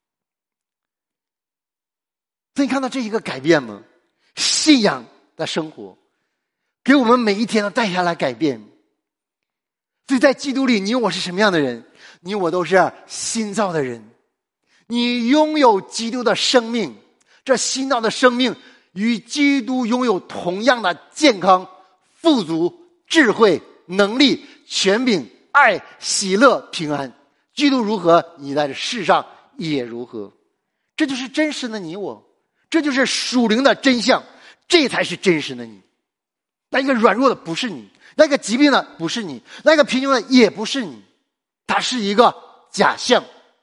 所以你看到这一个改变吗？信仰的生活给我们每一天都带下来改变。所以在基督里，你我是什么样的人？你我都是新造的人。你拥有基督的生命，这新造的生命与基督拥有同样的健康、富足、智慧、能力、权柄、爱、喜乐、平安。基督如何，你在这世上也如何。这就是真实的你我，这就是属灵的真相，这才是真实的你。那一个软弱的不是你，那个疾病的不是你，那个贫穷的也不是你，它是一个假象。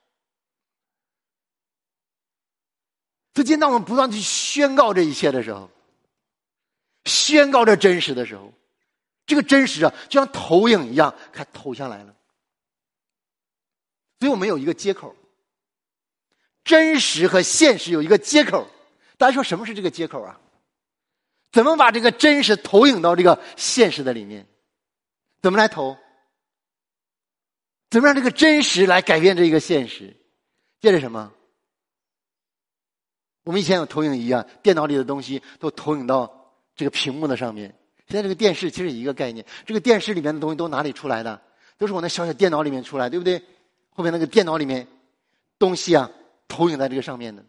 所以今天当我们不断去宣告这一切的时候，宣告这真实的时候，这个真实啊，就像投影一样，看投下来了。所以我们有一个接口，真实和现实有一个接口。大家说什么是这个接口啊？怎么把这个真实投影到这个现实的里面？怎么来投？怎么让这个真实来改变这个现实？借着什么？我们以前有投影仪啊，电脑里的东西都投影到这个屏幕的上面。现在这个电视其实一个概念，这个电视里面的东西都哪里出来的？都是我那小小电脑里面出来，对不对？后面那个电脑里面东西啊，投影在这个上面的。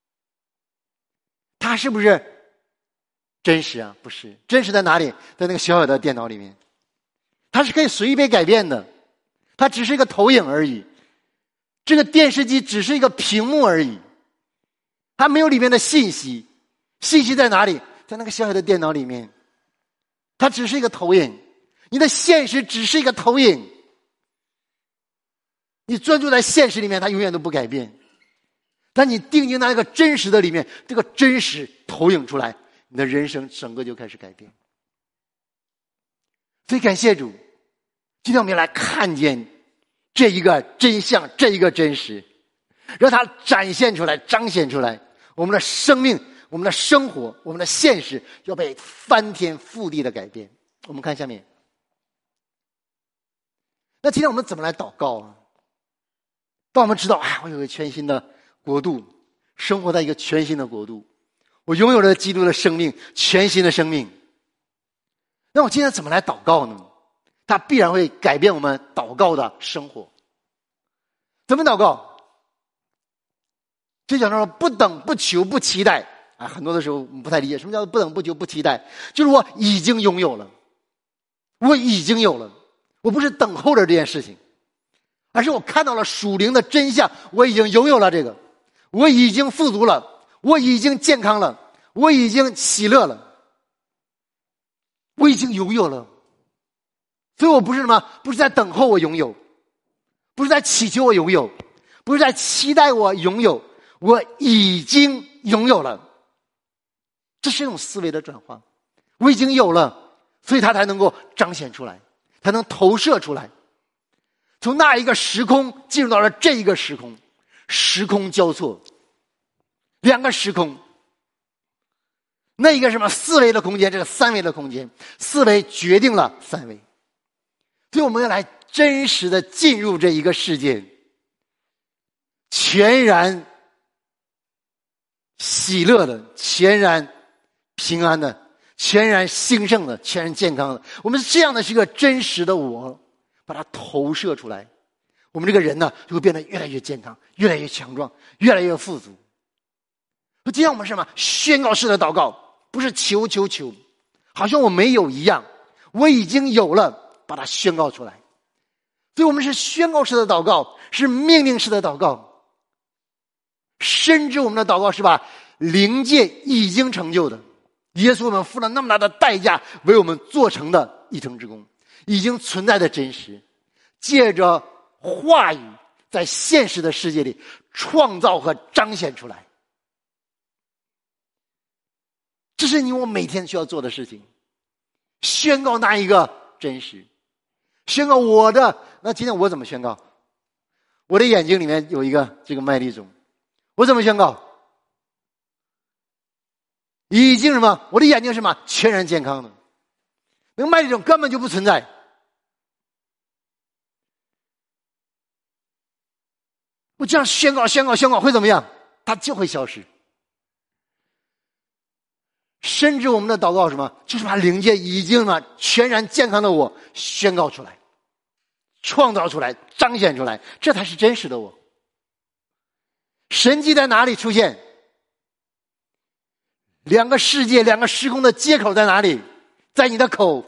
它是不是真实啊？不是。真实在哪里？在那个小小的电脑里面。它是可以随意被改变的，它只是一个投影而已。这个电视机只是一个屏幕而已，它没有里面的信息。信息在哪里？在那个小小的电脑里面。 它只是一个投影，你的现实只是一个投影。你专注在现实里面，它永远都不改变。但你定睛在那个真实的里面，这个真实投影出来，你的人生整个就开始改变。所以感谢主，今天我们要来看见这一个真相，这一个真实，让它展现出来，彰显出来，我们的生命，我们的生活，我们的现实要被翻天覆地的改变。我们看下面。那今天我们怎么来祷告啊？当我们知道，我有一个全新的国度，生活在一个全新的国度，我拥有了基督的生命，全新的生命。那我今天怎么来祷告呢？它必然会改变我们祷告的生活。怎么祷告？就讲说不等不求不期待啊，很多的时候我们不太理解什么叫不等不求不期待，就是我已经拥有了，我已经有了，我不是等候着这件事情，而是我看到了属灵的真相，我已经拥有了这个，我已经富足了，我已经健康了，我已经喜乐了，我已经拥有了。所以我不是什么，不是在等候我拥有，不是在祈求我拥有，不是在期待我拥有，我已经拥有了。这是一种思维的转换，我已经有了，所以它才能够彰显出来，才能投射出来，从那一个时空进入到了这一个时空，时空交错，两个时空，那一个什么四维的空间，这个三维的空间，四维决定了三维。所以我们要来真实的进入这一个世界，全然喜乐的，全然平安的，全然兴盛的，全然健康的。我们这样的是一个真实的我，把它投射出来，我们这个人呢就会变得越来越健康，越来越强壮，越来越富足。今天我们是什么？宣告式的祷告，不是求，好像我没有一样，我已经有了，把它宣告出来。所以我们是宣告式的祷告，是命令式的祷告，深知我们的祷告是把灵界已经成就的，耶稣们付了那么大的代价为我们做成的一成之功，已经存在的真实，借着话语在现实的世界里创造和彰显出来。这是你我每天需要做的事情，宣告那一个真实，宣告我的。那今天我怎么宣告？我的眼睛里面有一个这个麦粒肿，我怎么宣告？已经什么？我的眼睛是什么？全然健康的，那个麦粒肿根本就不存在。我这样宣告会怎么样？它就会消失。甚至我们的祷告什么？就是把灵界已经嘛全然健康的我宣告出来，创造出来，彰显出来，这才是真实的我。神迹在哪里出现？两个世界，两个时空的接口在哪里？在你的口。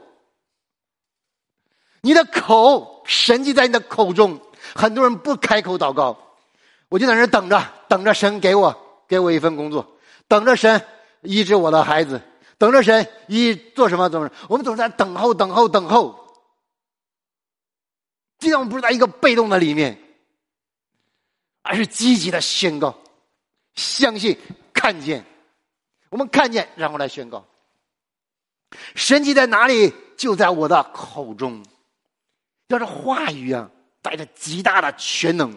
你的口，神迹在你的口中。很多人不开口祷告，我就在那等着神给我一份工作，等着神医治我的孩子，等着神做什么怎么着，我们总是在等候。今天我们不是在一个被动的里面，而是积极的宣告，相信，看见。我们看见，然后来宣告。神迹在哪里？就在我的口中。要是话语啊，带着极大的全能。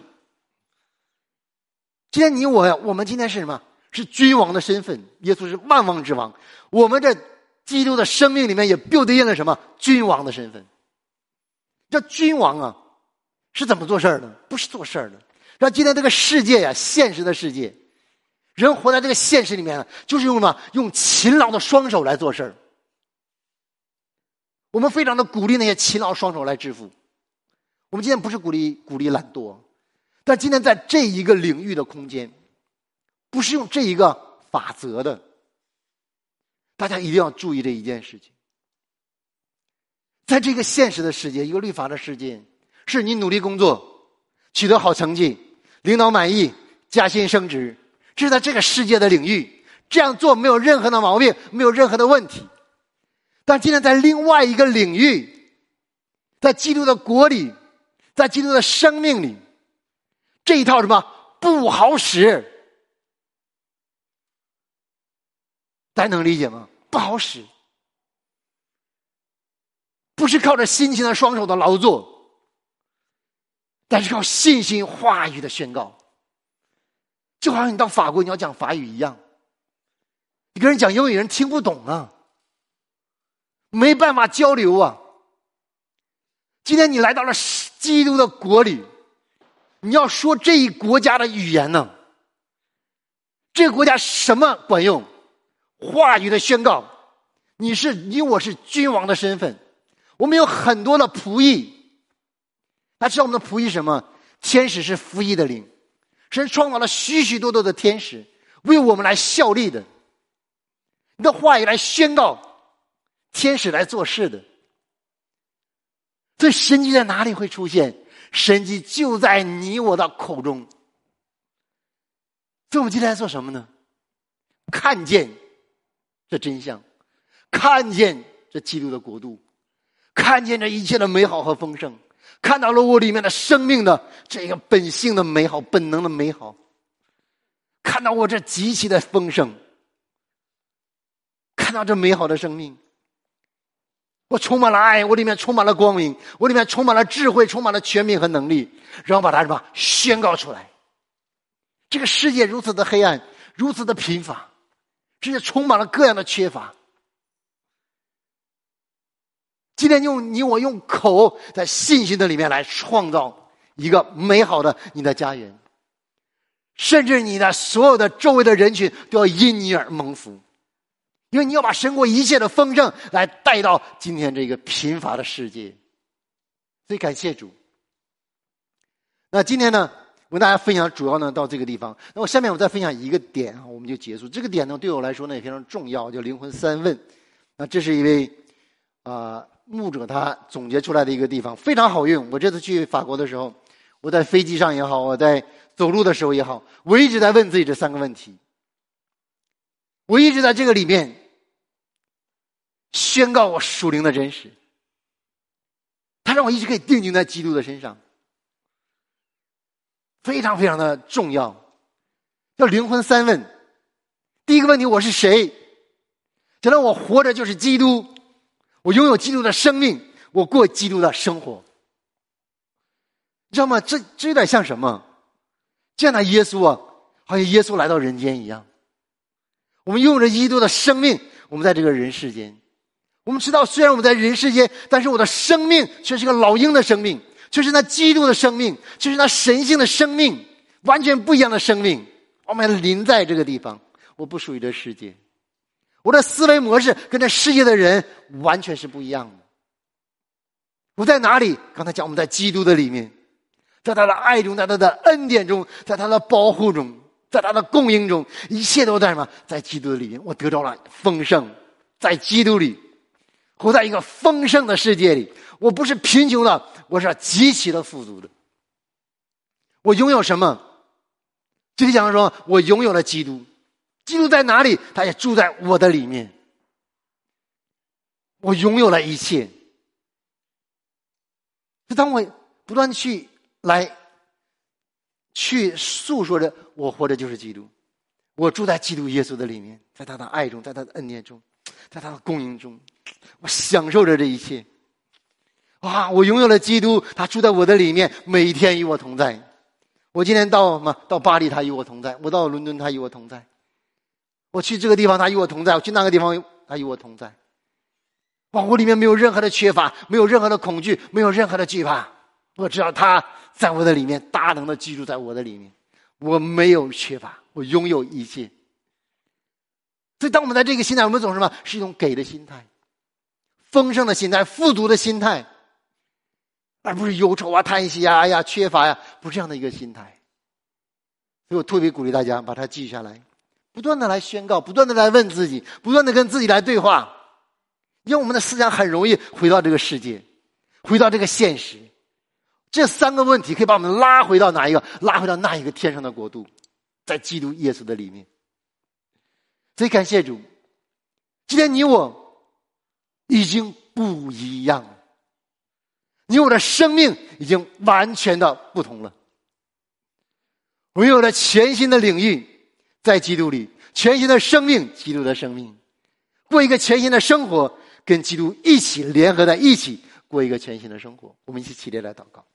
今天你我们今天是什么？是君王的身份，耶稣是万王之王。我们这基督的生命里面也 build in 了什么？君王的身份。这君王啊，是怎么做事的？不是做事的。让今天这个世界呀，现实的世界，人活在这个现实里面，就是用什么？用勤劳的双手来做事。我们非常的鼓励那些勤劳双手来致富。我们今天不是鼓励懒惰，但今天在这一个领域的空间，不是用这一个法则的。大家一定要注意这一件事情。在这个现实的世界，一个律法的世界，是你努力工作，取得好成绩，领导满意，加薪升职，这是在这个世界的领域，这样做没有任何的毛病，没有任何的问题。 但今天在另外一个领域，在基督的国里，在基督的生命里，这一套什么不好使，大家能理解吗？不好使，不是靠着辛勤的双手的劳作，但是靠信心话语的宣告。就好像你到法国你要讲法语一样，你跟人讲英语人听不懂啊，没办法交流啊。今天你来到了基督的国里，你要说这一国家的语言呢，这个国家什么管用？话语的宣告。你我是君王的身份，我们有很多的仆役。他知道我们的仆役什么？天使是服役的灵，神创造了许许多多的天使为我们来效力的，你的话语来宣告，天使来做事的。所以神迹在哪里会出现？神迹就在你我的口中。所以我们今天在做什么呢？看见这真相，看见这基督的国度，看见这一切的美好和丰盛，看到了我里面的生命的这个本性的美好，本能的美好，看到我这极其的丰盛，看到这美好的生命，我充满了爱，我里面充满了光明，我里面充满了智慧，充满了权柄和能力，然后把它什么宣告出来。这个世界如此的黑暗，如此的贫乏，世界充满了各样的缺乏。今天你我用口在信心的里面来创造一个美好的你的家园，甚至你的所有的周围的人群都要因你而蒙福，因为你要把神国一切的丰盛来带到今天这个贫乏的世界。所以感谢主。那今天呢，我跟大家分享主要呢到这个地方。那我下面我再分享一个点，我们就结束。这个点呢对我来说呢也非常重要，叫灵魂三问。那这是一位牧者他总结出来的一个地方，非常好用。我这次去法国的时候，我在飞机上也好，我在走路的时候也好，我一直在问自己这三个问题。我一直在这个里面宣告我属灵的真实，他让我一直可以定睛在基督的身上，非常非常的重要。叫灵魂三问。第一个问题，我是谁？假如我活着就是基督，我拥有基督的生命，我过基督的生活。你知道吗？这有点像什么？见到耶稣啊，好像耶稣来到人间一样。我们拥有着基督的生命，我们在这个人世间，我们知道虽然我们在人世间，但是我的生命却是个老鹰的生命，却是那基督的生命，却是那神性的生命，完全不一样的生命。我们临在这个地方，我不属于这世界，我的思维模式跟这世界的人完全是不一样的。我在哪里？刚才讲我们在基督的里面，在他的爱中，在他的恩典中，在他的保护中，在他的供应中，一切都在什么？在基督的里面，我得到了丰盛。在基督里活在一个丰盛的世界里，我不是贫穷的，我是极其的富足的。我拥有什么？这里讲说我拥有了基督。基督在哪里？他也住在我的里面。我拥有了一切。就当我不断去诉说着我活着就是基督，我住在基督耶稣的里面，在他的爱中，在他的恩典中，在他的供应中，我享受着这一切。哇，我拥有了基督，他住在我的里面，每一天与我同在。我今天到巴黎，他与我同在；我到伦敦，他与我同在；我去这个地方，他与我同在；我去那个地方，他与我同在。哇，我里面没有任何的缺乏，没有任何的恐惧，没有任何的惧怕。我知道他在我的里面，大能的居住在我的里面，我没有缺乏，我拥有一切。所以当我们在这个心态，我们总是什么？是一种给的心态，丰盛的心态，富足的心态，而不是忧愁啊、叹息啊、哎呀、缺乏呀，不是这样的一个心态。所以我特别鼓励大家把它记下来，不断的来宣告，不断的来问自己，不断的跟自己来对话。因为我们的思想很容易回到这个世界，回到这个现实。这三个问题可以把我们拉回到哪一个？拉回到那一个天上的国度，在基督耶稣的里面。所以感谢主，今天你我已经不一样了，你我的生命已经完全的不同了。我们有了全新的领域，在基督里，全新的生命，基督的生命，过一个全新的生活，跟基督一起联合在一起，过一个全新的生活。我们一起起立来祷告。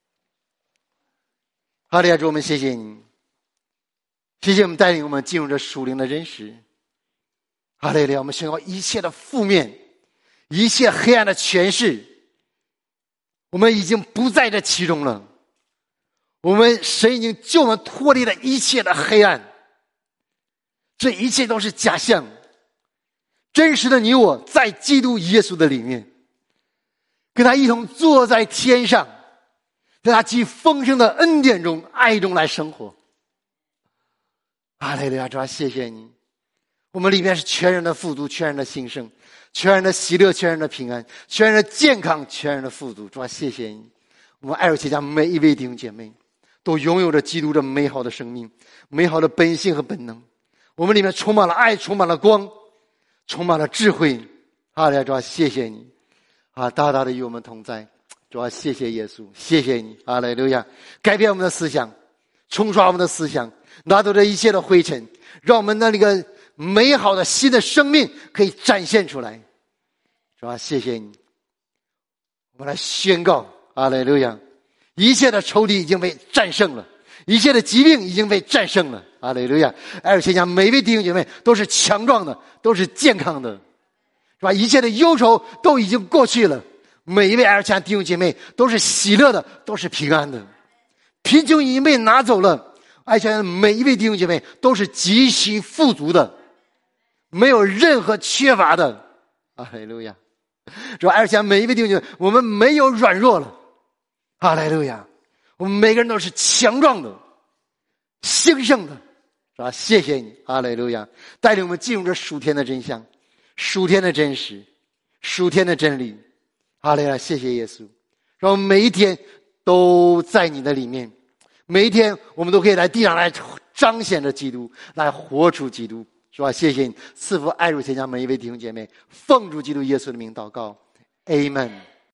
哈利路亚，主，我们谢谢你，谢谢我们带领我们进入这属灵的认识。哈利路亚，我们宣告一切的负面，一切黑暗的权势，我们已经不在这其中了。我们神已经救我们脱离了一切的黑暗，这一切都是假象，真实的你我在基督耶稣的里面，跟他一同坐在天上，在他极丰盛的恩典中、爱中来生活。哈利路亚，主啊，谢谢你，我们里面是全然的富足，全然的兴盛，全然的喜乐，全然的平安，全然的健康，全然的富足。主啊，谢谢你，我们爱主节家每一位弟兄姐妹都拥有着基督的美好的生命，美好的本性和本能。我们里面充满了爱，充满了光，充满了智慧。哈利路亚，主啊，谢谢你啊，大大的与我们同在。主啊，谢谢耶稣，谢谢你，哈利路亚，改变我们的思想，冲刷我们的思想，拿走这一切的灰尘，让我们的那个美好的新的生命可以展现出来。主啊，谢谢你，我们来宣告，哈利路亚，一切的仇敌已经被战胜了，一切的疾病已经被战胜了。哈利路亚！而且讲每位弟兄姐妹都是强壮的，都是健康的，是吧？一切的忧愁都已经过去了，每一位爱家弟兄姐妹都是喜乐的，都是平安的，贫穷已经被拿走了。爱家每一位弟兄姐妹都是极其富足的，没有任何缺乏的。哈利路亚！是吧？而且每一位弟兄姐妹，我们没有软弱了。哈利路亚！我们每个人都是强壮的、兴盛的，是吧？谢谢你，哈利路亚！带领我们进入这属天的真相、属天的真实、属天的真理。哈利路亚！谢谢耶稣，让我们每一天都在你的里面，每一天我们都可以来地上来彰显着基督，来活出基督，是吧？谢谢你赐福爱主天下每一位弟兄姐妹，奉主基督耶稣的名祷告 ，Amen。